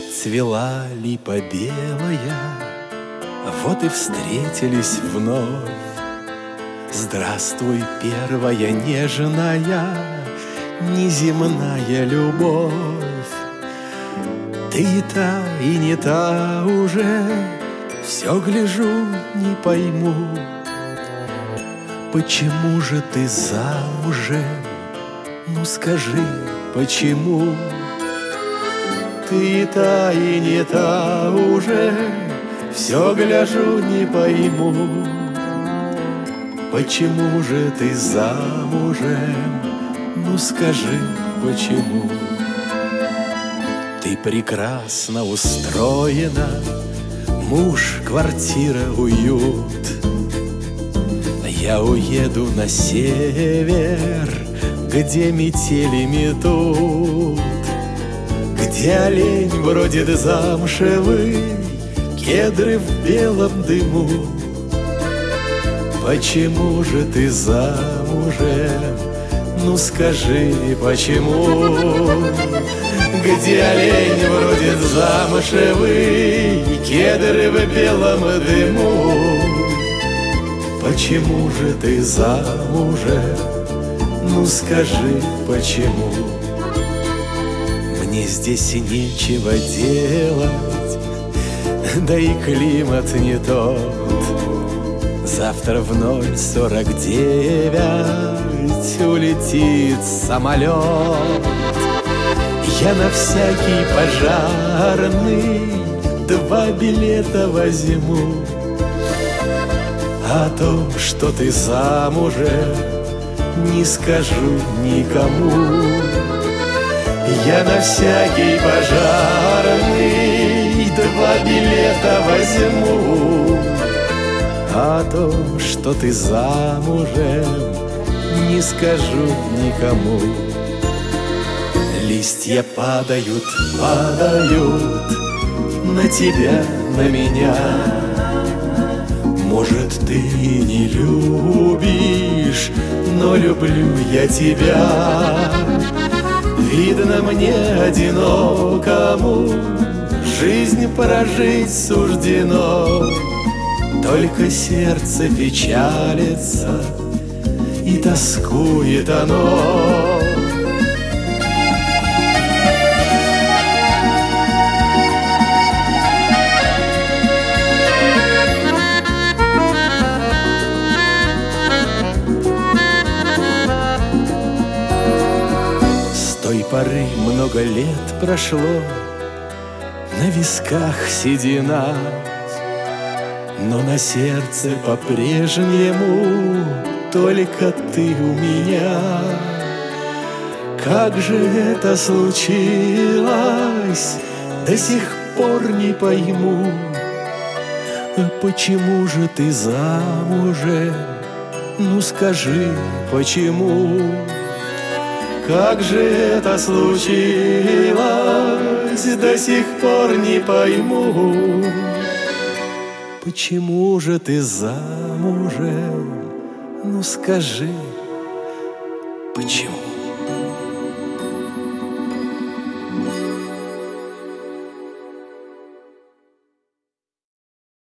Цвела липа белая, вот и встретились вновь. Здравствуй, первая нежная, неземная любовь. Ты и та, и не та уже, все гляжу, не пойму, почему же ты замужем? Ну скажи, почему? Ты и та, и не та уже, все гляжу, не пойму, почему же ты замужем? Ну скажи, почему? Ты прекрасно устроена, муж, квартира, уют. Я уеду на север, где метели метут, где олень бродит замшевый, кедры в белом дыму. Почему же ты замужем? Ну скажи, почему? Где олень бродит замшевый, кедры в белом дыму. Почему же ты замужем? Ну скажи, почему? Мне здесь и нечего делать, да и климат не тот. Завтра в 0:49 улетит самолет. Я на всякий пожарный 2 билета возьму. О том, что ты замужем, не скажу никому. Я на всякий пожарный 2 билета возьму. О том, что ты замужем, не скажу никому. Листья падают, падают на тебя, на меня. Может, ты и не любишь, но люблю я тебя. Видно, мне одинокому жизнь прожить суждено. Только сердце печалится, и тоскует оно. С той поры много лет прошло, на висках седина, но на сердце по-прежнему только ты у меня. Как же это случилось, до сих пор не пойму. Почему же ты замужем? Ну скажи, почему? Как же это случилось, до сих пор не пойму. Почему же ты замужем? Ну скажи, почему?